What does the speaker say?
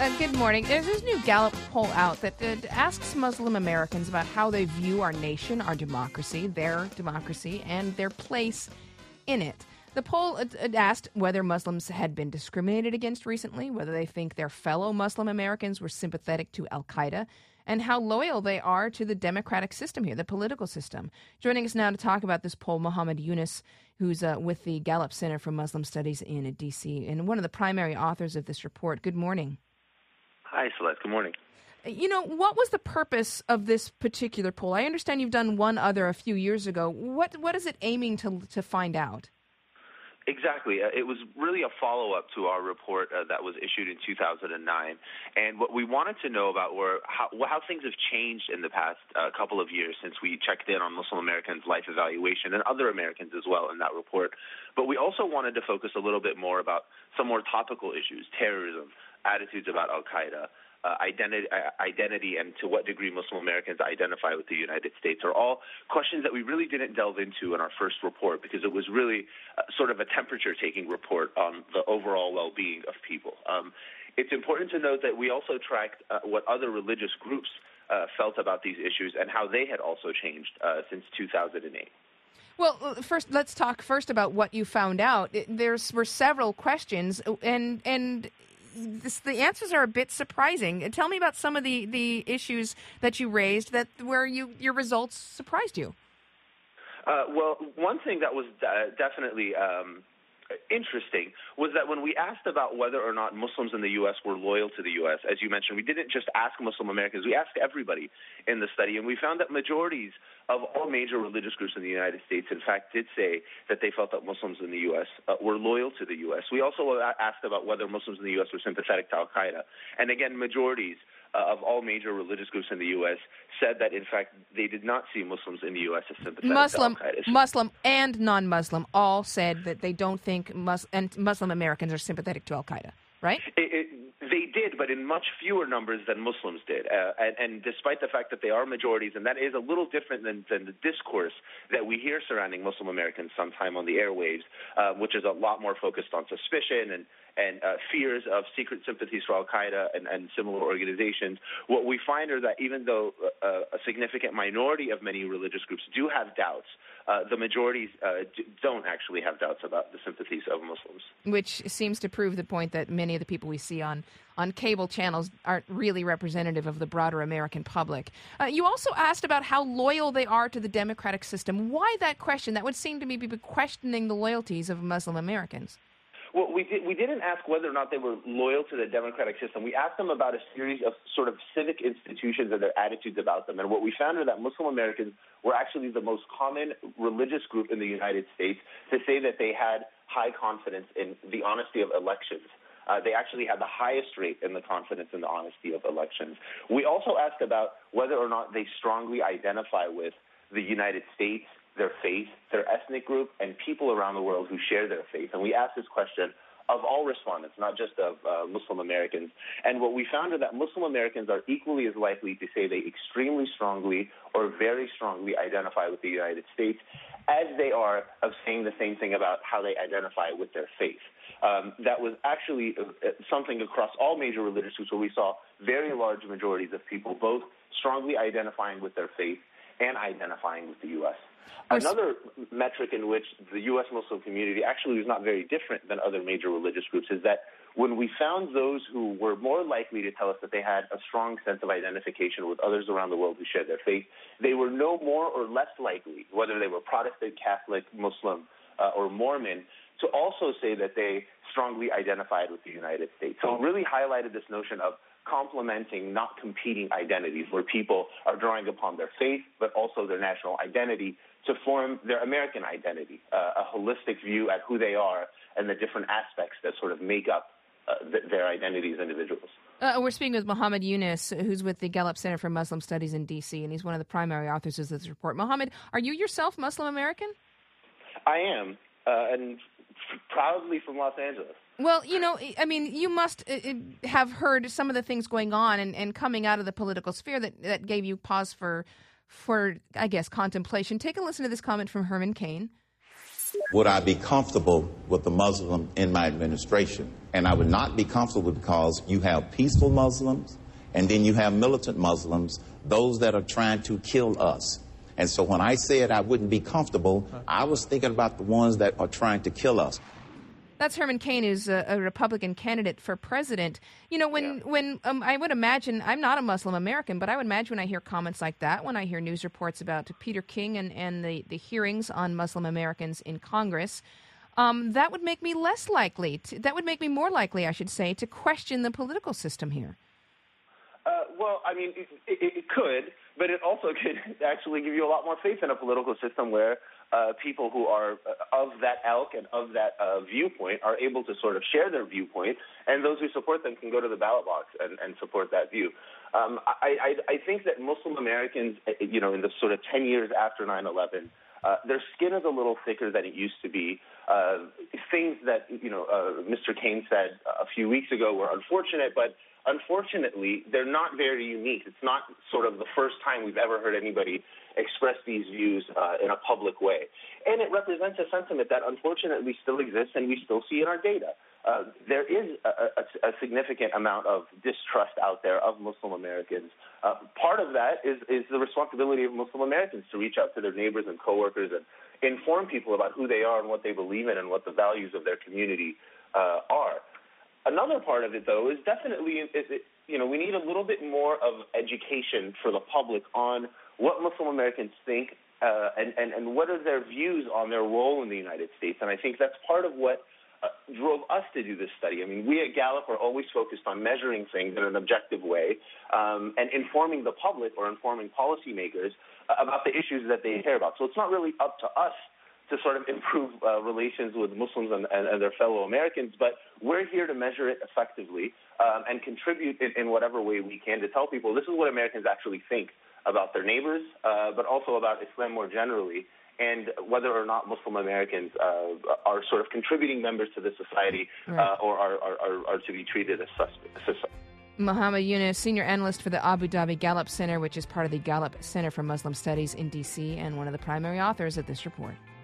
Good morning. There's this new Gallup poll out that asks Muslim Americans about how they view our nation, our democracy, and their place in it. The poll asked whether Muslims had been discriminated against recently, whether they think their fellow Muslim Americans were sympathetic to al-Qaeda, and how loyal they are to the democratic system here, the political system. Joining us now to talk about this poll, Muhammad Yunus, who's with the Gallup Center for Muslim Studies in D.C. and one of the primary authors of this report. Good morning. Hi, Celeste. Good morning. You know, what was the purpose of this particular poll? I understand you've done one other a few years ago. What is it aiming to find out? Exactly. It was really a follow-up to our report that was issued in 2009. And what we wanted to know about were how things have changed in the past couple of years since we checked in on Muslim Americans' life evaluation and other Americans as well in that report. But we also wanted to focus a little bit more about some more topical issues, terrorism, attitudes about al-Qaeda, identity, and to what degree Muslim Americans identify with the United States are all questions that we really didn't delve into in our first report because it was really sort of a temperature-taking report on the overall well-being of people. It's important to note that we also tracked what other religious groups felt about these issues and how they had also changed since 2008. Well, let's talk about what you found out. There were several questions, and the answers are a bit surprising. Tell me about some of the issues that you raised where your results surprised you. Well, one thing that was definitely interesting was that when we asked about whether or not Muslims in the U.S. were loyal to the U.S., as you mentioned, we didn't just ask Muslim Americans, we asked everybody in the study, and we found that majorities of all major religious groups in the United States, in fact, did say that they felt that Muslims in the U.S. Were loyal to the U.S. We also asked about whether Muslims in the U.S. were sympathetic to al-Qaeda, and again, majorities of all major religious groups in the U.S. said that, in fact, they did not see Muslims in the U.S. as sympathetic to al-Qaeda. Muslim and non-Muslim all said that they don't think Muslim Americans are sympathetic to al-Qaeda, right? They did, but in much fewer numbers than Muslims did. And despite the fact that they are majorities, and that is a little different than the discourse that we hear surrounding Muslim Americans sometime on the airwaves, which is a lot more focused on suspicion and fears of secret sympathies for al-Qaeda and similar organizations. What we find are that even though a significant minority of many religious groups do have doubts, the majorities don't actually have doubts about the sympathies of Muslims. Which seems to prove the point that many of the people we see on cable channels aren't really representative of the broader American public. You also asked about how loyal they are to the democratic system. Why that question? That would seem to me be questioning the loyalties of Muslim Americans. Well, we didn't ask whether or not they were loyal to the democratic system. We asked them about a series of sort of civic institutions and their attitudes about them. And what we found is that Muslim Americans were actually the most common religious group in the United States to say that they had high confidence in the honesty of elections. They actually had the highest rate in the confidence in the honesty of elections. We also asked about whether or not they strongly identify with the United States, their faith, their ethnic group, and people around the world who share their faith. And we asked this question of all respondents, not just of Muslim Americans. And what we found is that Muslim Americans are equally as likely to say they extremely strongly or very strongly identify with the United States as they are of saying the same thing about how they identify with their faith. That was actually something across all major religious groups where we saw very large majorities of people both strongly identifying with their faith and identifying with the U.S. Another metric in which the U.S. Muslim community actually was not very different than other major religious groups is that when we found those who were more likely to tell us that they had a strong sense of identification with others around the world who shared their faith, they were no more or less likely, whether they were Protestant, Catholic, Muslim, or Mormon, to also say that they strongly identified with the United States. So it really highlighted this notion of complementing, not competing identities, where people are drawing upon their faith, but also their national identity to form their American identity, a holistic view at who they are and the different aspects that sort of make up their identity as individuals. We're speaking with Muhammad Yunus, who's with the Gallup Center for Muslim Studies in D.C., and he's one of the primary authors of this report. Muhammad, are you yourself Muslim American? I am, and proudly from Los Angeles. Well, you know, I mean, you must have heard some of the things going on and coming out of the political sphere that gave you pause for, I guess, contemplation. Take a listen to this comment from Herman Cain. Would I be comfortable with a Muslim in my administration? And I would not be comfortable because you have peaceful Muslims and then you have militant Muslims, those that are trying to kill us. And so when I said I wouldn't be comfortable, I was thinking about the ones that are trying to kill us. That's Herman Cain, who's a Republican candidate for president. You know, when I would imagine, I'm not a Muslim American, but I would imagine when I hear comments like that, when I hear news reports about Peter King and the hearings on Muslim Americans in Congress, that would make me less likely, that would make me more likely, I should say, to question the political system here. Well, I mean, it could, but it also could actually give you a lot more faith in a political system where people who are of that ilk and of that viewpoint are able to sort of share their viewpoint, and those who support them can go to the ballot box and support that view. I think that Muslim Americans, you know, in the sort of 10 years after 9/11, their skin is a little thicker than it used to be. Things that, you know, Mr. Cain said a few weeks ago were unfortunate, but unfortunately, they're not very unique. It's not sort of the first time we've ever heard anybody express these views in a public way. And it represents a sentiment that unfortunately still exists and we still see in our data. There is a significant amount of distrust out there of Muslim Americans. Part of that is the responsibility of Muslim Americans to reach out to their neighbors and coworkers and inform people about who they are and what they believe in and what the values of their community are. Another part of it, though, is definitely, you know, we need a little bit more of education for the public on what Muslim Americans think and what are their views on their role in the United States. And I think that's part of what drove us to do this study. I mean, we at Gallup are always focused on measuring things in an objective way and informing the public or informing policymakers about the issues that they care about. So it's not really up to us to sort of improve relations with Muslims and their fellow Americans, but we're here to measure it effectively and contribute in whatever way we can to tell people this is what Americans actually think about their neighbors, but also about Islam more generally, and whether or not Muslim Americans are sort of contributing members to the society or are to be treated as suspects. Muhammad Yunus, senior analyst for the Abu Dhabi Gallup Center, which is part of the Gallup Center for Muslim Studies in D.C., and one of the primary authors of this report.